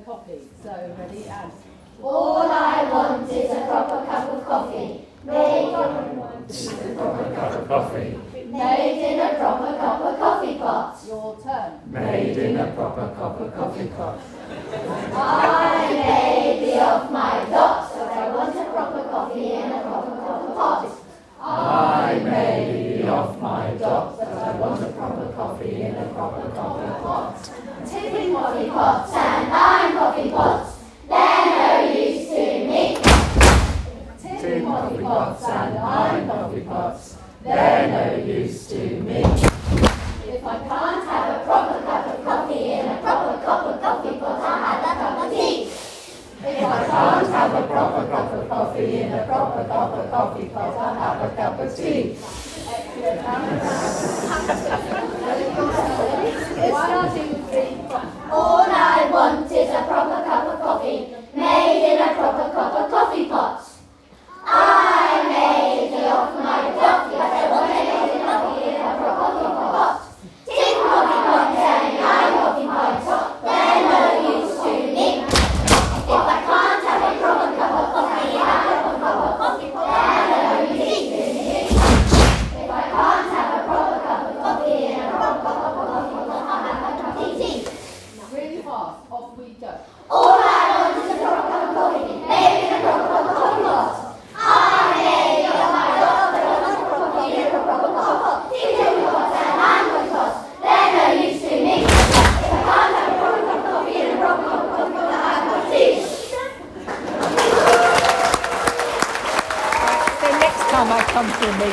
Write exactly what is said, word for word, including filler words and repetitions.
coffee. So, ready, and... All I want is a proper cup of coffee. Made All I want is a proper cup of coffee. Made in a proper copper coffee pot. Your turn. Made in a proper copper coffee pot. I may be off my dot, but I want a proper coffee in a proper copper pot. I may be off my dot, but I want a proper coffee in a proper copper pot. Tin coffee pots and iron coffee pots, they're no use to me. Tin coffee pots and iron coffee pots, they're no use to me. If I can't have a proper cup of coffee in a proper copper coffee pot, I'll have a cup of tea. If I can't have a proper cup of coffee in a proper copper coffee pot, I'll have a cup of tea. One, two, three, four. All I want is a proper cup of coffee, made in a proper copper coffee pot. I may be off my coffee, but I want a coffee in a proper copper pot. Tin coffee pots and iron coffee pots, they're no use to me. If I can't have a proper cup of coffee in a proper copper coffee pot, they're no use to me. If I can't have a proper cup of coffee in a proper copper coffee pot, I'll have a cup of tea. Really fast. Off we go. All I want is a proper cup of coffee, made in a proper copper coffee pot. I may be off my dot, but I want a proper coffee in a proper copper pot. Tin coffee pots and iron coffee pots, they're no use to me. If I can't have a proper cup of coffee in a proper copper coffee pot, I'll have a cup of tea. So next time I come to a meeting,